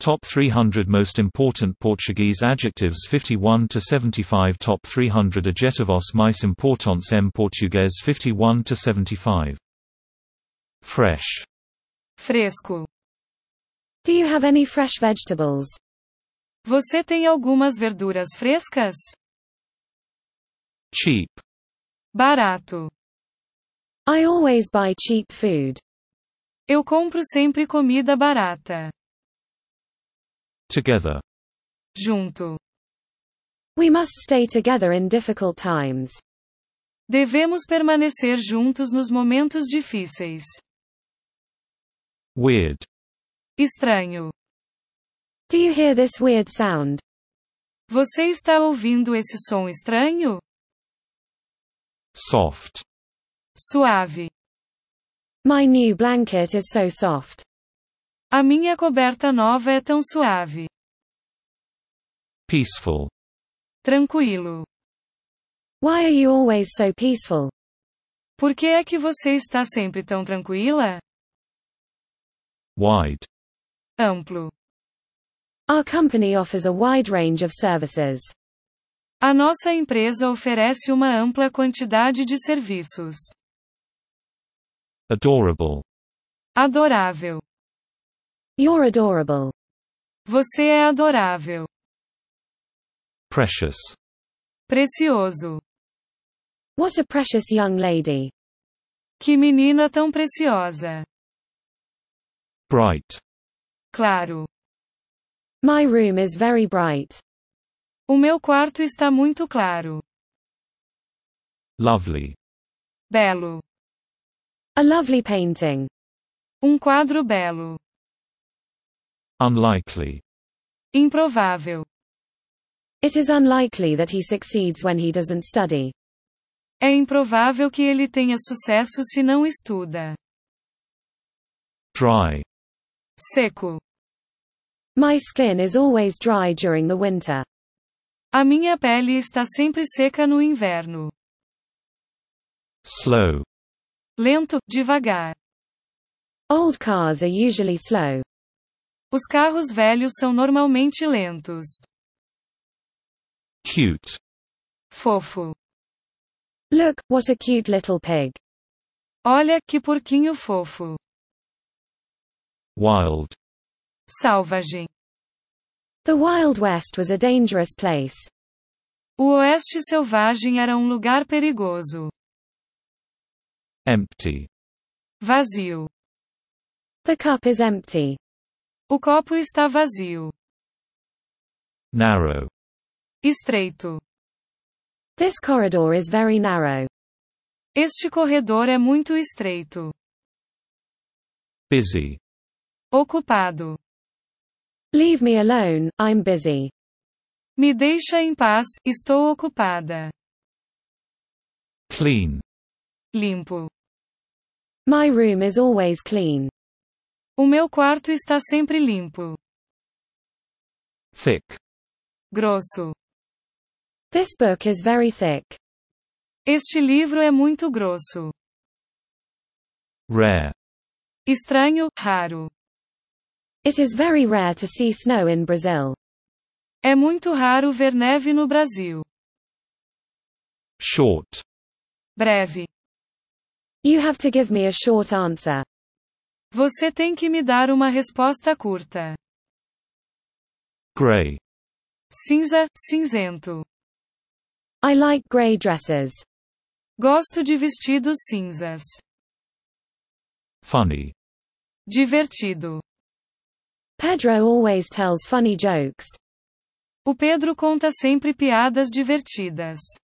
Top 300 Most Important Portuguese Adjectives 51 to 75. Top 300 Adjetivos mais importantes em português 51 to 75. Fresh. Fresco. Do you have any fresh vegetables? Você tem algumas verduras frescas? Cheap. Barato. I always buy cheap food. Eu compro sempre comida barata. Together. Junto. We must stay together in difficult times. Devemos permanecer juntos nos momentos difíceis. Weird. Estranho. Do you hear this weird sound? Você está ouvindo esse som estranho? Soft. Suave. My new blanket is so soft. A minha coberta nova é tão suave. Peaceful. Tranquilo. Why are you always so peaceful? Por que é que você está sempre tão tranquila? Wide. Amplo. Our company offers a wide range of services. A nossa empresa oferece uma ampla quantidade de serviços. Adorable. Adorável. You're adorable. Você é adorável. Precious. Precioso. What a precious young lady. Que menina tão preciosa. Bright. Claro. My room is very bright. O meu quarto está muito claro. Lovely. Belo. A lovely painting. Quadro belo. Unlikely. Improvável. It is unlikely that he succeeds when he doesn't study. É improvável que ele tenha sucesso se não estuda. Dry. Seco. My skin is always dry during the winter. A minha pele está sempre seca no inverno. Slow. Lento, devagar. Old cars are usually slow. Os carros velhos são normalmente lentos. Cute. Fofo. Look, what a cute little pig. Olha, que porquinho fofo. Wild. Selvagem. The Wild West was a dangerous place. O Oeste Selvagem era um lugar perigoso. Empty. Vazio. The cup is empty. O copo está vazio. Narrow. Estreito. This corridor is very narrow. Este corredor é muito estreito. Busy. Ocupado. Leave me alone, I'm busy. Me deixa em paz, estou ocupada. Clean. Limpo. My room is always clean. O meu quarto está sempre limpo. Thick. Grosso. This book is very thick. Este livro é muito grosso. Rare. Estranho, raro. It is very rare to see snow in Brazil. É muito raro ver neve no Brasil. Short. Breve. You have to give me a short answer. Você tem que me dar uma resposta curta. Gray. Cinza, cinzento. I like grey dresses. Gosto de vestidos cinzas. Funny. Divertido. Pedro always tells funny jokes. O Pedro conta sempre piadas divertidas.